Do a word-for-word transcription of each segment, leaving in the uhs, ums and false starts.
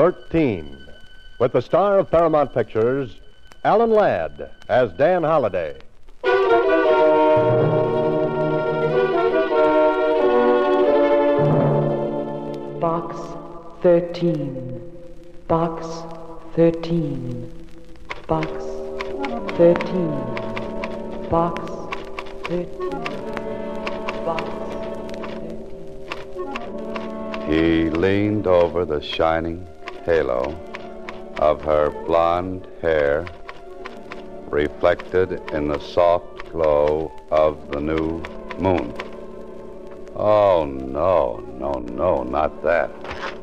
thirteen, with the star of Paramount Pictures, Alan Ladd, as Dan Holliday. Box thirteen. Box thirteen. Box thirteen. Box thirteen. Box thirteen. He leaned over the shining halo of her blonde hair, reflected in the soft glow of the new moon. Oh, no, no, no, not that.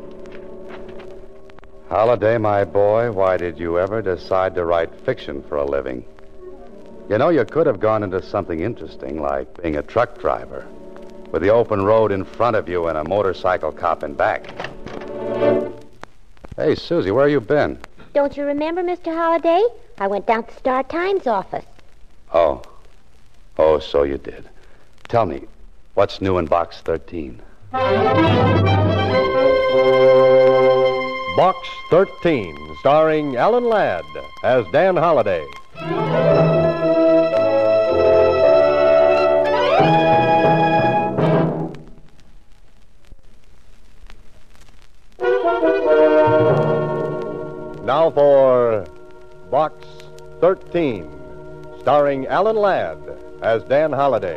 Holliday, my boy, why did you ever decide to write fiction for a living? You know, you could have gone into something interesting, like being a truck driver, with the open road in front of you and a motorcycle cop in back. Hey, Susie, where you been? Don't you remember, Mister Holliday? I went down to Star Times office. Oh. Oh, so you did. Tell me, what's new in Box thirteen? Box thirteen, starring Alan Ladd as Dan Holliday. Now for Box thirteen, starring Alan Ladd as Dan Holliday.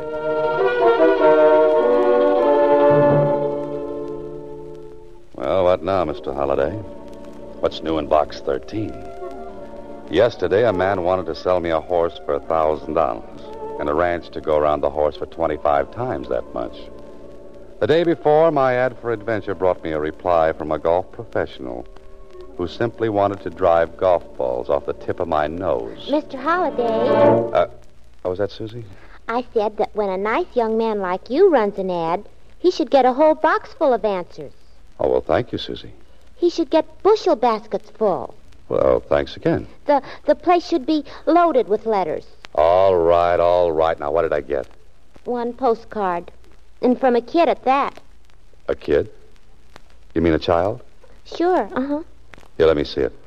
Well, what now, Mister Holliday? What's new in Box thirteen? Yesterday, a man wanted to sell me a horse for one thousand dollars and a ranch to go around the horse for twenty-five times that much. The day before, my ad for adventure brought me a reply from a golf professional who simply wanted to drive golf balls off the tip of my nose. Mister Holliday, Uh, oh, was that Susie? I said that when a nice young man like you runs an ad, he should get a whole box full of answers. Oh, well, thank you, Susie. He should get bushel baskets full. Well, thanks again. The the place should be loaded with letters. All right, all right. Now, what did I get? One postcard. And from a kid at that. A kid? You mean a child? Sure, uh-huh. Here, let me see it.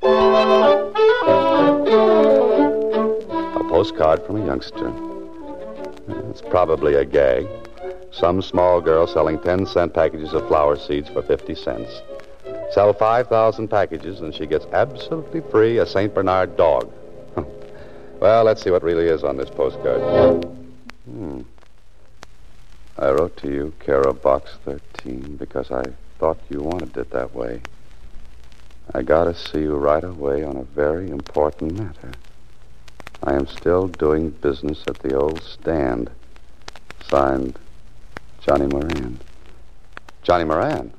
A postcard from a youngster. It's probably a gag. Some small girl selling ten-cent packages of flower seeds for fifty cents. Sell five thousand packages, and she gets absolutely free a Saint Bernard dog. Well, let's see what really is on this postcard. Hmm. I wrote to you, care of Box thirteen, because I thought you wanted it that way. I gotta see you right away on a very important matter. I am still doing business at the old stand. Signed, Johnny Moran. Johnny Moran?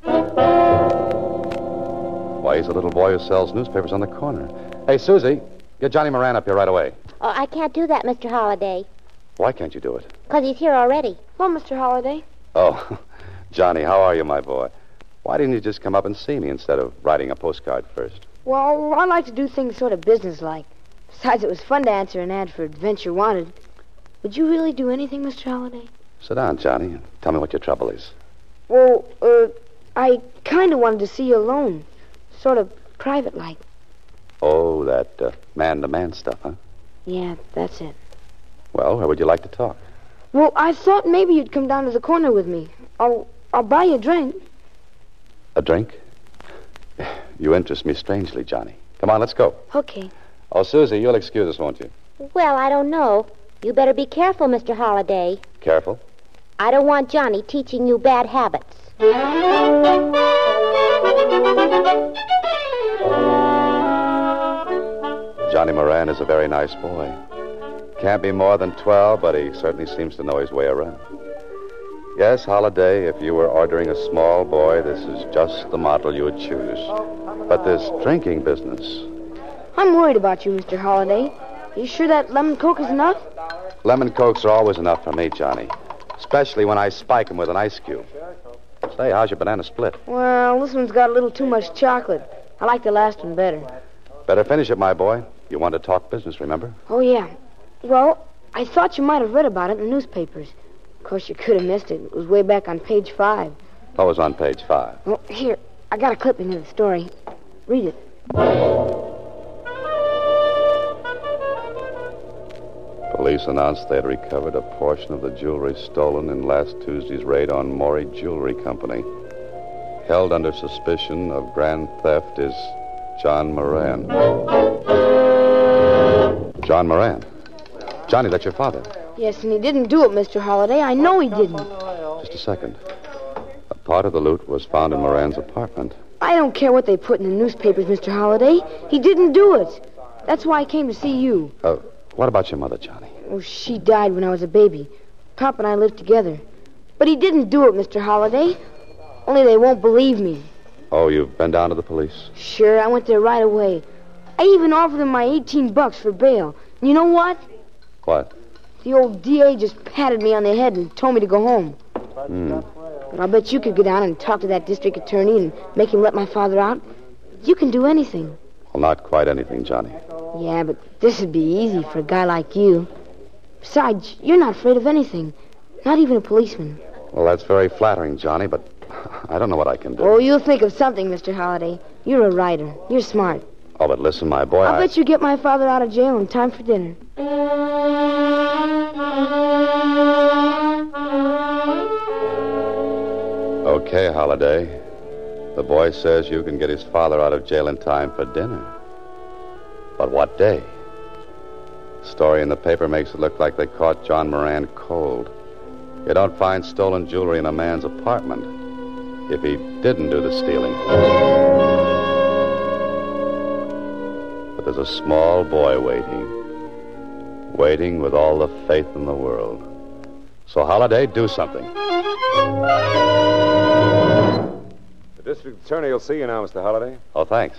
Why, he's a little boy who sells newspapers on the corner. Hey, Susie, get Johnny Moran up here right away. Oh, I can't do that, Mister Holliday. Why can't you do it? Because he's here already. Well, Mister Holliday. Oh, Johnny, how are you, my boy? Why didn't you just come up and see me instead of writing a postcard first? Well, I like to do things sort of businesslike. Besides, it was fun to answer an ad for Adventure Wanted. Would you really do anything, Mister Holliday? Sit down, Johnny, and tell me what your trouble is. Well, uh, I kind of wanted to see you alone. Sort of private-like. Oh, that uh, man-to-man stuff, huh? Yeah, that's it. Well, where would you like to talk? Well, I thought maybe you'd come down to the corner with me. I'll, I'll buy you a drink. A drink? You interest me strangely, Johnny. Come on, let's go. Okay. Oh, Susie, you'll excuse us, won't you? Well, I don't know. You better be careful, Mister Holliday. Careful? I don't want Johnny teaching you bad habits. Johnny Moran is a very nice boy. Can't be more than twelve, but he certainly seems to know his way around. Yes, Holliday, if you were ordering a small boy, this is just the model you would choose. But this drinking business... I'm worried about you, Mister Holliday. You sure that lemon coke is enough? Lemon cokes are always enough for me, Johnny. Especially when I spike them with an ice cube. Say, how's your banana split? Well, this one's got a little too much chocolate. I like the last one better. Better finish it, my boy. You want to talk business, remember? Oh, yeah. Well, I thought you might have read about it in the newspapers. Of course, you could have missed it. It was way back on page five. What was on page five? Well, here, I got a clipping of the story. Read it. Police announced they had recovered a portion of the jewelry stolen in last Tuesday's raid on Maury Jewelry Company. Held under suspicion of grand theft is John Moran. John Moran? Johnny, that's your father. Yes, and he didn't do it, Mister Holliday. I know he didn't. Just a second. A part of the loot was found in Moran's apartment. I don't care what they put in the newspapers, Mister Holliday. He didn't do it. That's why I came to see you. Uh, what about your mother, Johnny? Oh, she died when I was a baby. Pop and I lived together. But he didn't do it, Mister Holliday. Only they won't believe me. Oh, you've been down to the police? Sure, I went there right away. I even offered them my eighteen bucks for bail. And you know what? What? The old D A just patted me on the head and told me to go home. Hmm. But I'll bet you could go down and talk to that district attorney and make him let my father out. You can do anything. Well, not quite anything, Johnny. Yeah, but this would be easy for a guy like you. Besides, you're not afraid of anything. Not even a policeman. Well, that's very flattering, Johnny, but I don't know what I can do. Oh, you'll think of something, Mister Holliday. You're a writer. You're smart. Oh, but listen, my boy, I'll I... bet you get my father out of jail in time for dinner. Okay, Holiday. The boy says you can get his father out of jail in time for dinner. But what day? The story in the paper makes it look like they caught John Moran cold. You don't find stolen jewelry in a man's apartment if he didn't do the stealing. But there's a small boy waiting. Waiting with all the faith in the world. So, Holiday, do something. The district attorney will see you now, Mister Holliday. Oh, thanks.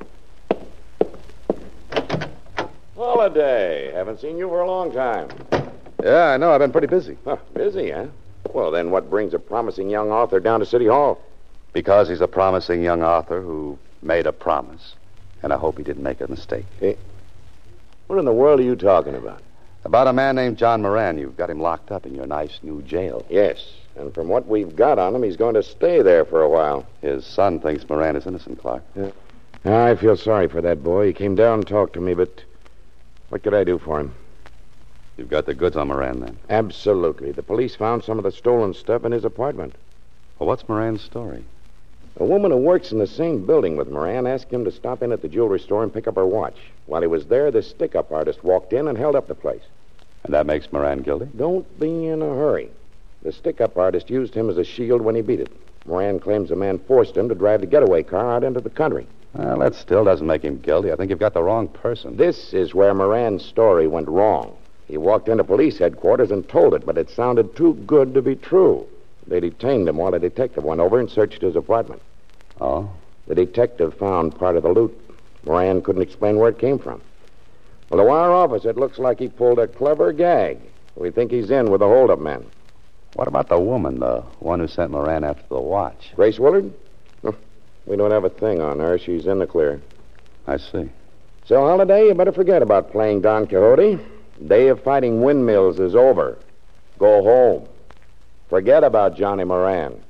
Holiday. Haven't seen you for a long time. Yeah, I know. I've been pretty busy. Huh, busy, huh? Well, then what brings a promising young author down to City Hall? Because he's a promising young author who made a promise. And I hope he didn't make a mistake. Hey, what in the world are you talking about? About a man named John Moran. You've got him locked up in your nice new jail. Yes, and from what we've got on him, he's going to stay there for a while. His son thinks Moran is innocent, Clark. Yeah. I feel sorry for that boy. He came down and talked to me, but what could I do for him? You've got the goods on Moran, then? Absolutely. The police found some of the stolen stuff in his apartment. Well, what's Moran's story? A woman who works in the same building with Moran asked him to stop in at the jewelry store and pick up her watch. While he was there, the stick-up artist walked in and held up the place. And that makes Moran guilty? Don't be in a hurry. The stick-up artist used him as a shield when he beat it. Moran claims the man forced him to drive the getaway car out into the country. Well, that still doesn't make him guilty. I think you've got the wrong person. This is where Moran's story went wrong. He walked into police headquarters and told it, but it sounded too good to be true. They detained him while a detective went over and searched his apartment. Oh? The detective found part of the loot. Moran couldn't explain where it came from. Well, to our office, it looks like he pulled a clever gag. We think he's in with the hold-up men. What about the woman, the one who sent Moran after the watch? Grace Willard? No, we don't have a thing on her. She's in the clear. I see. So, Holiday, you better forget about playing Don Quixote. Day of fighting windmills is over. Go home. Forget about Johnny Moran.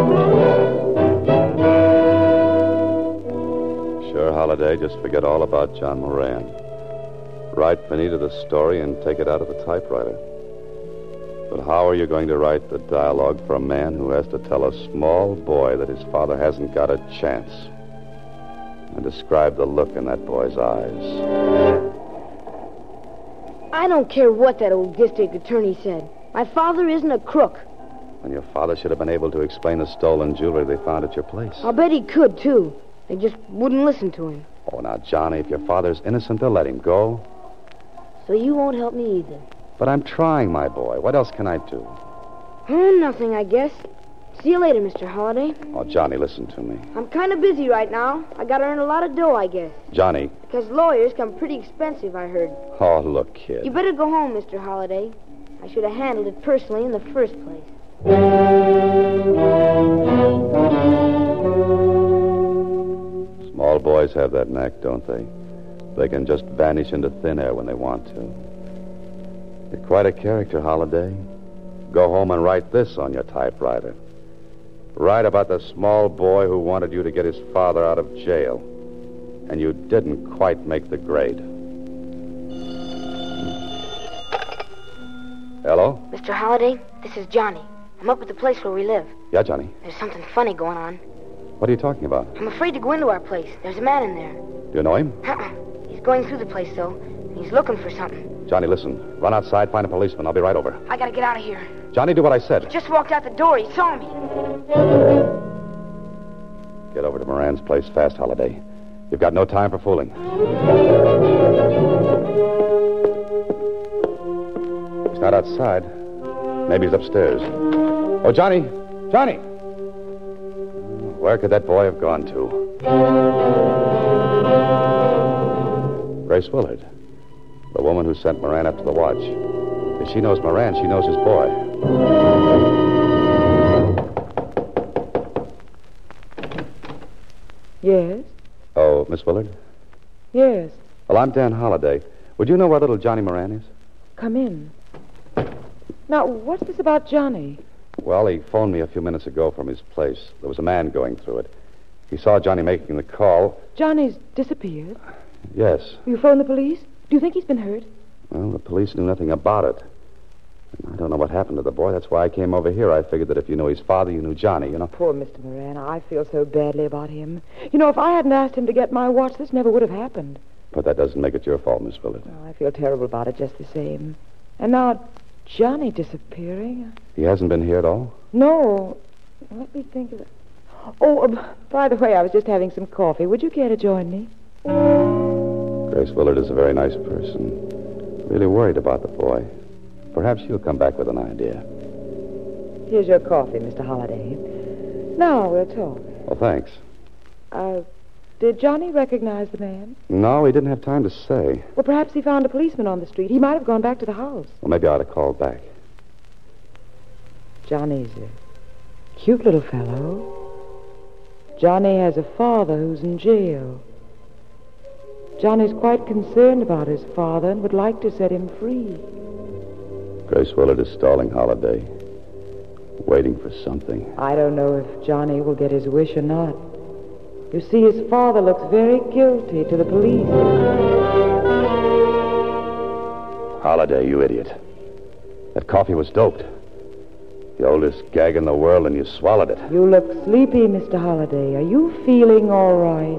Sure, Holiday. Just forget all about John Moran. Write Benita the story and take it out of the typewriter. But how are you going to write the dialogue for a man who has to tell a small boy that his father hasn't got a chance? And describe the look in that boy's eyes. I don't care what that old district attorney said. My father isn't a crook. And your father should have been able to explain the stolen jewelry they found at your place. I'll bet he could, too. They just wouldn't listen to him. Oh, now, Johnny, if your father's innocent, they'll let him go. So you won't help me either. But I'm trying, my boy. What else can I do? Oh, nothing, I guess. See you later, Mister Holliday. Oh, Johnny, listen to me. I'm kind of busy right now. I gotta earn a lot of dough, I guess. Johnny. Because lawyers come pretty expensive, I heard. Oh, look, kid. You better go home, Mister Holliday. I should have handled it personally in the first place. Small boys have that knack, don't they? They can just vanish into thin air when they want to. You're quite a character, Holiday. Go home and write this on your typewriter. Write about the small boy who wanted you to get his father out of jail. and you didn't quite make the grade. Hello? Mister Holliday, this is Johnny. I'm up at the place where we live. Yeah, Johnny. There's something funny going on. What are you talking about? I'm afraid to go into our place. There's a man in there. Do you know him? Uh-uh. He's going through the place, though. And he's looking for something. Johnny, listen. Run outside, find a policeman. I'll be right over. I gotta get out of here. Johnny, do what I said. He just walked out the door. He saw me. Get over to Moran's place fast, Holiday. You've got no time for fooling. He's not outside. Maybe he's upstairs. Oh, Johnny! Johnny! Where could that boy have gone to? Grace Willard, the woman who sent Moran up to the watch. If she knows Moran, she knows his boy. Yes? Oh, Miss Willard? Yes. Well, I'm Dan Holliday. Would you know where little Johnny Moran is? Come in. Now, what's this about Johnny? Well, he phoned me a few minutes ago from his place. There was a man going through it. He saw Johnny making the call. Johnny's disappeared. Yes. You phoned the police? Do you think he's been hurt? Well, the police knew nothing about it. I don't know what happened to the boy. That's why I came over here. I figured that if you knew his father, you knew Johnny, you know. Poor Mister Moran. I feel so badly about him. You know, if I hadn't asked him to get my watch, this never would have happened. But that doesn't make it your fault, Miss Willard. Oh, I feel terrible about it just the same. And now, Johnny disappearing. He hasn't been here at all? No. Let me think of it. Oh, uh, by the way, I was just having some coffee. Would you care to join me? Grace Willard is a very nice person. Really worried about the boy. Perhaps she'll come back with an idea. Here's your coffee, Mister Holliday. Now we'll talk. Well, thanks. Uh, did Johnny recognize the man? No, he didn't have time to say. Well, perhaps he found a policeman on the street. He might have gone back to the house. Well, maybe I ought to call back. Johnny's a cute little fellow. Johnny has a father who's in jail. Johnny's quite concerned about his father and would like to set him free. Grace Willard is stalling Holiday, waiting for something. I don't know if Johnny will get his wish or not. You see, his father looks very guilty to the police. Holiday, you idiot. That coffee was doped. The oldest gag in the world, and you swallowed it. You look sleepy, Mister Holliday. Are you feeling all right?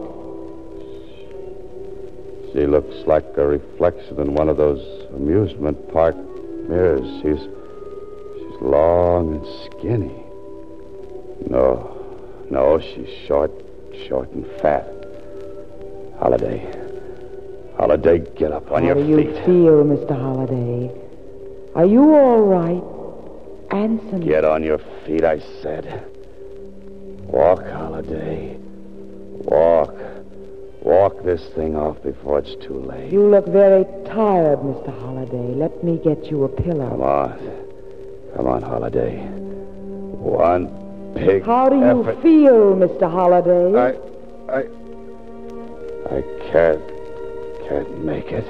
She looks like a reflection in one of those amusement park mirrors. She's she's long and skinny. No, no, she's short, short and fat. Holiday. Holiday, get up on How your do you feet. feel, Mister Holliday? Are you all right? Anson. Get on your feet, I said. Walk, Holiday. Walk. Walk this thing off before it's too late. You look very tired, Mister Holliday. Let me get you a pillow. Come on. Come on, Holiday. One big How do you effort. feel, Mister Holliday? I... I... I can't... can't make it.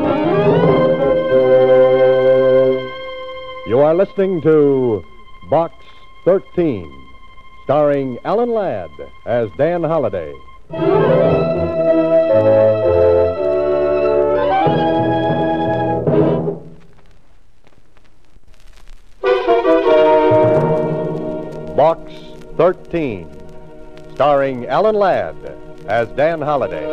You are listening to Box thirteen, starring Alan Ladd as Dan Holliday. Box thirteen, starring Alan Ladd as Dan Holliday.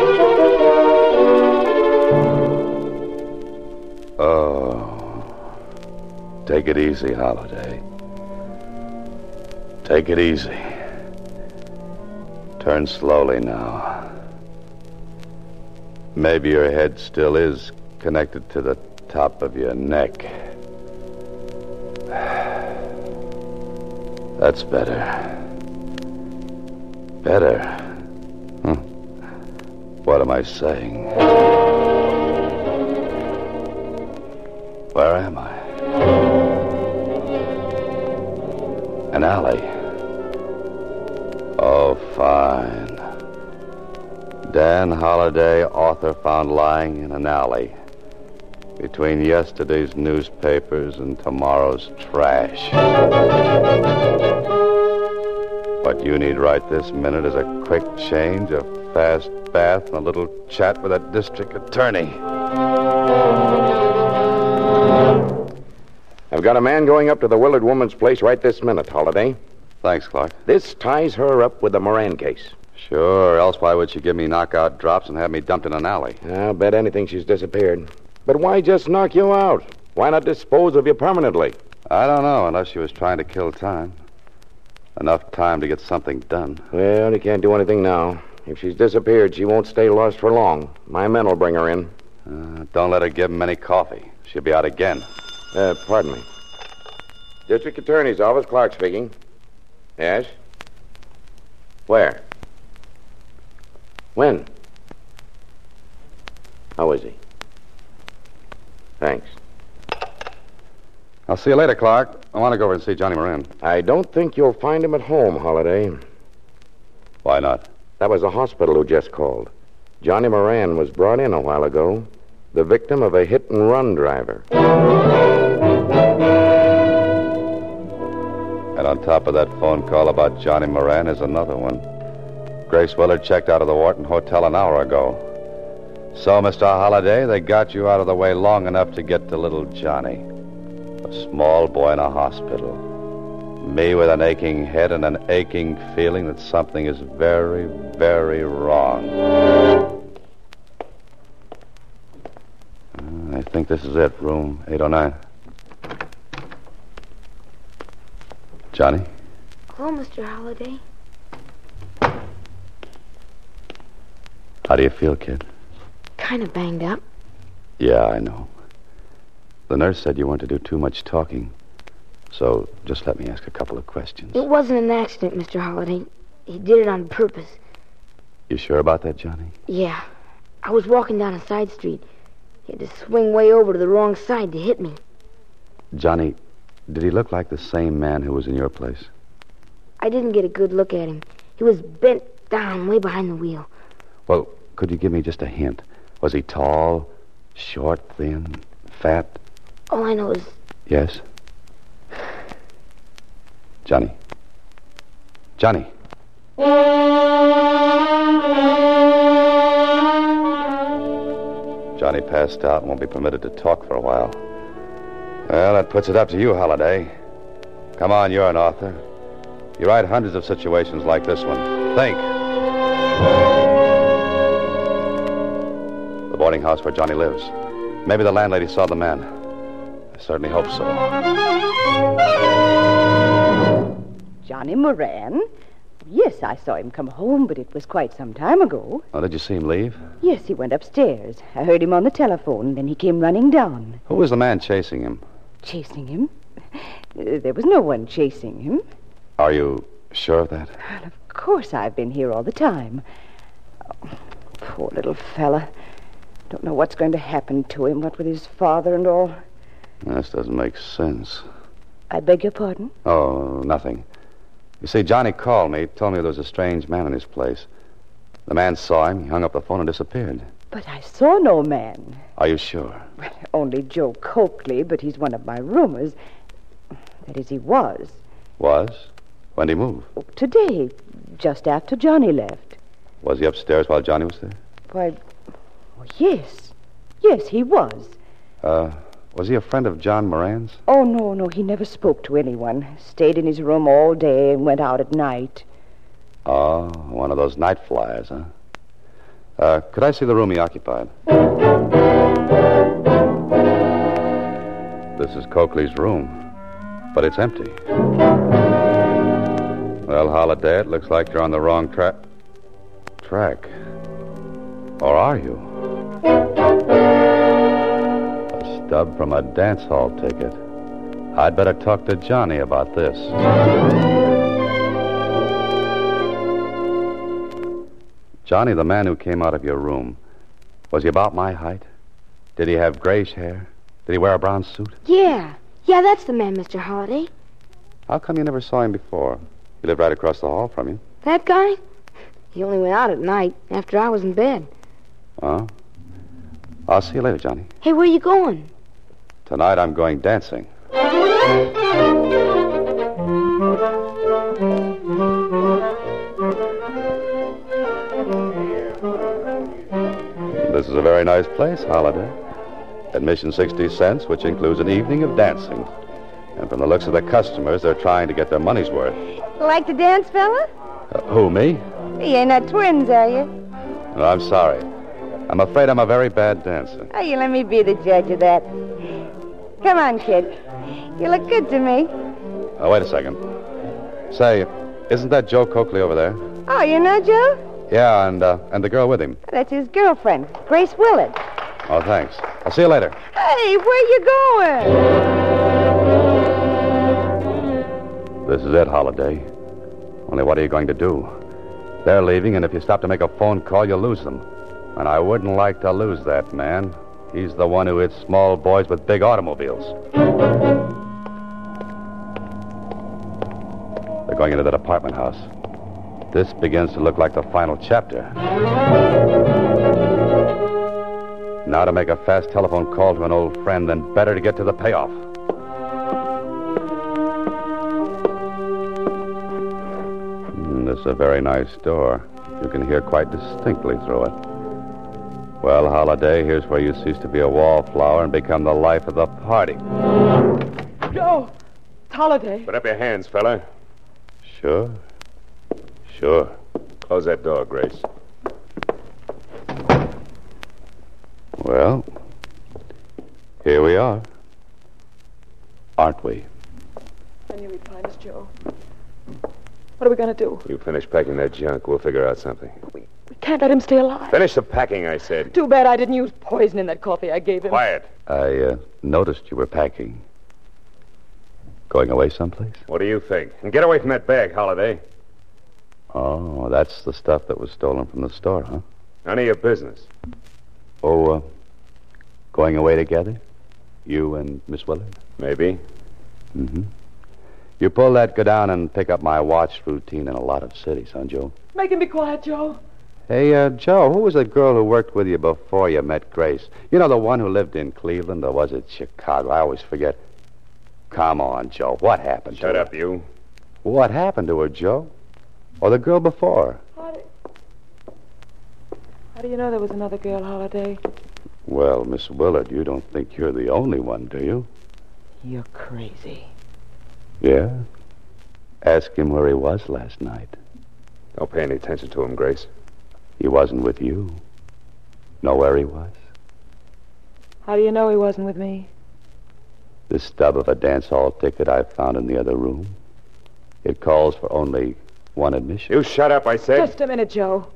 Oh... Take it easy, Holiday. Take it easy. Turn slowly now. Maybe your head still is connected to the top of your neck. That's better. Better. Huh. What am I saying? Where am I? An alley. Oh, fine. Dan Holliday, author, found lying in an alley between yesterday's newspapers and tomorrow's trash. What you need right this minute is a quick change, a fast bath and a little chat with that district attorney. I've got a man going up to the Willard woman's place right this minute, Holliday. Thanks, Clark. This ties her up with the Moran case. Sure, else why would she give me knockout drops and have me dumped in an alley? I'll bet anything she's disappeared. But why just knock you out? Why not dispose of you permanently? I don't know, unless she was trying to kill time. Enough time to get something done. Well, you can't do anything now. If she's disappeared, she won't stay lost for long. My men will bring her in. Uh, don't let her give him any coffee. She'll be out again. Uh, pardon me. District Attorney's Office, Clark speaking. Yes? Where? When? How is he? Thanks. I'll see you later, Clark. I want to go over and see Johnny Moran. I don't think you'll find him at home, Holliday. Why not? That was the hospital who just called. Johnny Moran was brought in a while ago, the victim of a hit-and-run driver. And on top of that phone call about Johnny Moran is another one. Grace Willard checked out of the Wharton Hotel an hour ago. So, Mister Holliday, they got you out of the way long enough to get to little Johnny. A small boy in a hospital. Me with an aching head and an aching feeling that something is very, very wrong. I think this is it, room eight oh nine. Johnny? Hello, Mister Holliday. How do you feel, kid? Kind of banged up. Yeah, I know. The nurse said you weren't to do too much talking. So just let me ask a couple of questions. It wasn't an accident, Mister Holliday. He did it on purpose. You sure about that, Johnny? Yeah. I was walking down a side street. He had to swing way over to the wrong side to hit me. Johnny, did he look like the same man who was in your place? I didn't get a good look at him. He was bent down way behind the wheel. Well, could you give me just a hint? Was he tall, short, thin, fat? All I know is... Yes? Johnny. Johnny. Johnny passed out and won't be permitted to talk for a while. Well, that puts it up to you, Holliday. Come on, you're an author. You write hundreds of situations like this one. Think. The boarding house where Johnny lives. Maybe the landlady saw the man. I certainly hope so. Johnny Moran? Yes, I saw him come home, but it was quite some time ago. Oh, did you see him leave? Yes, he went upstairs. I heard him on the telephone, then he came running down. Who was the man chasing him? Chasing him? Uh, there was no one chasing him. Are you sure of that? Well, of course I've been here all the time. Oh, poor little fella. Don't know what's going to happen to him, what with his father and all. This doesn't make sense. I beg your pardon? Oh, nothing. You see, Johnny called me, told me there was a strange man in his place. The man saw him, he hung up the phone and disappeared. But I saw no man. Are you sure? Well, only Joe Coakley, but he's one of my roomers. That is, he was. Was? When did he move? Today, just after Johnny left. Was he upstairs while Johnny was there? Why, oh, yes. Yes, he was. Uh, was he a friend of John Moran's? Oh, no, no, he never spoke to anyone. Stayed in his room all day and went out at night. Oh, one of those night flyers, huh? Uh, could I see the room he occupied? This is Coakley's room, but it's empty. Well, Holliday, it looks like you're on the wrong track. Track. Or are you? A stub from a dance hall ticket. I'd better talk to Johnny about this. Johnny, the man who came out of your room, was he about my height? Did he have grayish hair? Did he wear a brown suit? Yeah. Yeah, that's the man, Mister Holliday. How come you never saw him before? He lived right across the hall from you. That guy? He only went out at night, after I was in bed. Oh? I'll see you later, Johnny. Hey, where you going? Tonight I'm going dancing. a very nice place, Holiday. Admission sixty cents, which includes an evening of dancing. And from the looks of the customers, they're trying to get their money's worth. Like to dance, fella? Uh, who, me? You ain't not twins, are you? No, I'm sorry. I'm afraid I'm a very bad dancer. Oh, you let me be the judge of that. Come on, kid. You look good to me. Oh, wait a second. Say, isn't that Joe Coakley over there? Oh, you know Joe? Yeah, and uh, and the girl with him. That's his girlfriend, Grace Willard. Oh, thanks. I'll see you later. Hey, where you going? This is it, Holiday. Only what are you going to do? They're leaving, and if you stop to make a phone call, you'll lose them. And I wouldn't like to lose that man. He's the one who hits small boys with big automobiles. They're going into that apartment house. This begins to look like the final chapter. Now to make a fast telephone call to an old friend, then better to get to the payoff. Mm, this is a very nice door. You can hear quite distinctly through it. Well, Holiday, here's where you cease to be a wallflower and become the life of the party. Joe! It's Holiday. Put up your hands, fella. Sure. Sure. Close that door, Grace. Well, here we are. Aren't we? I knew he'd find us, Joe. What are we going to do? You finish packing that junk. We'll figure out something. We, we can't let him stay alive. Finish the packing, I said. Too bad I didn't use poison in that coffee I gave him. Quiet. I uh, noticed you were packing. Going away someplace? What do you think? And get away from that bag, Holiday. Oh, that's the stuff that was stolen from the store, huh? None of your business. Oh, uh, going away together? You and Miss Willard? Maybe. Mm-hmm. You pull that, go down and pick up my watch routine in a lot of cities, huh, Joe? Make him be quiet, Joe. Hey, uh, Joe, who was the girl who worked with you before you met Grace? You know, the one who lived in Cleveland, or was it Chicago? I always forget. Come on, Joe. What happened Shut to her? up, you. What happened to her, Joe? Or the girl before? How do, How do you know there was another girl, Holiday? Well, Miss Willard, you don't think you're the only one, do you? You're crazy. Yeah? Ask him where he was last night. Don't pay any attention to him, Grace. He wasn't with you. Know where he was? How do you know he wasn't with me? The stub of a dance hall ticket I found in the other room. It calls for only one admission. You shut up, I said. Just a minute, Joe.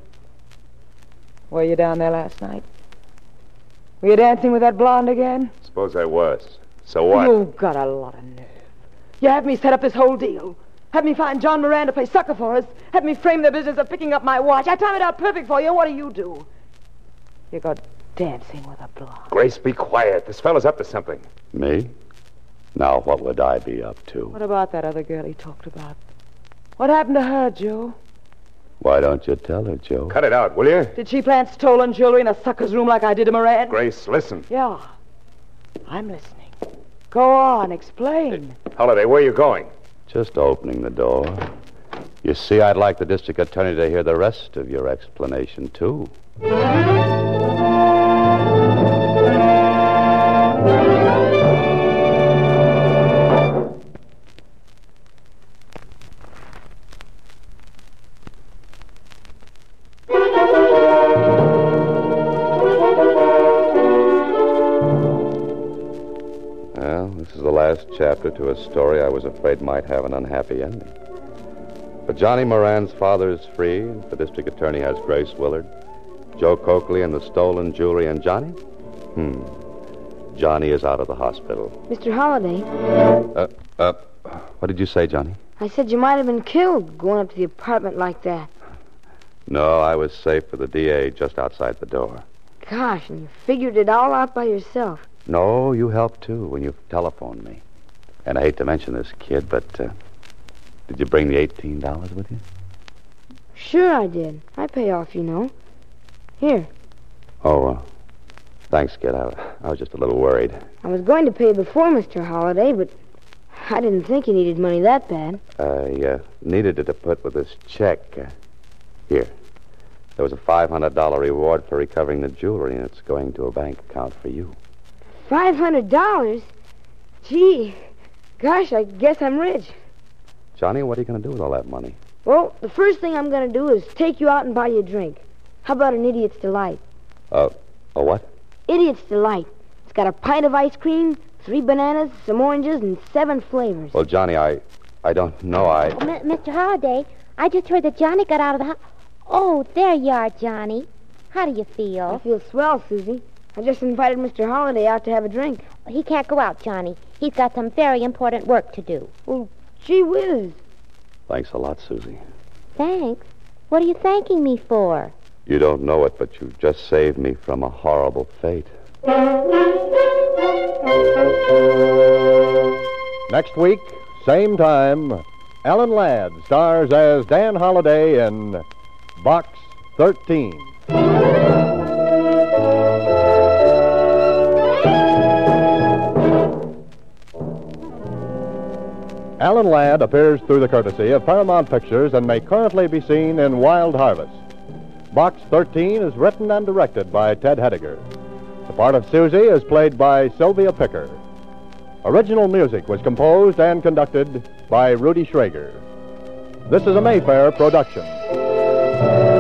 Were you down there last night? Were you dancing with that blonde again? Suppose I was. So what? You've got a lot of nerve. You had me set up this whole deal. Had me find John Moran to play sucker for us. Had me frame the business of picking up my watch. I timed it out perfect for you. And what do you do? You go dancing with a blonde. Grace, be quiet. This fella's up to something. Me? Now, what would I be up to? What about that other girl he talked about? What happened to her, Joe? Why don't you tell her, Joe? Cut it out, will you? Did she plant stolen jewelry in a sucker's room like I did to Moran? Grace, listen. Yeah. I'm listening. Go on, explain. Holiday, where are you going? Just opening the door. You see, I'd like the district attorney to hear the rest of your explanation, too. Well, this is the last chapter to a story I was afraid might have an unhappy ending. But Johnny Moran's father is free, and the district attorney has Grace Willard, Joe Coakley and the stolen jewelry, and Johnny? Hmm. Johnny is out of the hospital. Mister Holiday, Uh, uh, what did you say, Johnny? I said you might have been killed going up to the apartment like that. No, I was safe with the D A just outside the door. Gosh, and you figured it all out by yourself. No, you helped, too, when you telephoned me. And I hate to mention this, kid, but uh, did you bring the eighteen dollars with you? Sure I did. I pay off, you know. Here. Oh, uh, thanks, kid. I, I was just a little worried. I was going to pay before Mister Holiday, but I didn't think you needed money that bad. I uh, needed it to put with this check. Uh, here. There was a five hundred dollars reward for recovering the jewelry, and it's going to a bank account for you. Five hundred dollars? Gee, gosh, I guess I'm rich. Johnny, what are you going to do with all that money? Well, the first thing I'm going to do is take you out and buy you a drink. How about an Idiot's Delight? Uh, a what? Idiot's Delight. It's got a pint of ice cream, three bananas, some oranges, and seven flavors. Well, Johnny, I... I don't know, I... Oh, M- Mister Holliday, I just heard that Johnny got out of the house. Oh, there you are, Johnny. How do you I feel? feel swell, Susie. I just invited Mister Holliday out to have a drink. He can't go out, Johnny. He's got some very important work to do. Well, gee whiz. Thanks a lot, Susie. Thanks. What are you thanking me for? You don't know it, but you just saved me from a horrible fate. Next week, same time, Alan Ladd stars as Dan Holliday in Box thirteen. Alan Ladd appears through the courtesy of Paramount Pictures and may currently be seen in Wild Harvest. Box thirteen is written and directed by Ted Hediger. The part of Susie is played by Sylvia Picker. Original music was composed and conducted by Rudy Schrager. This is a Mayfair production.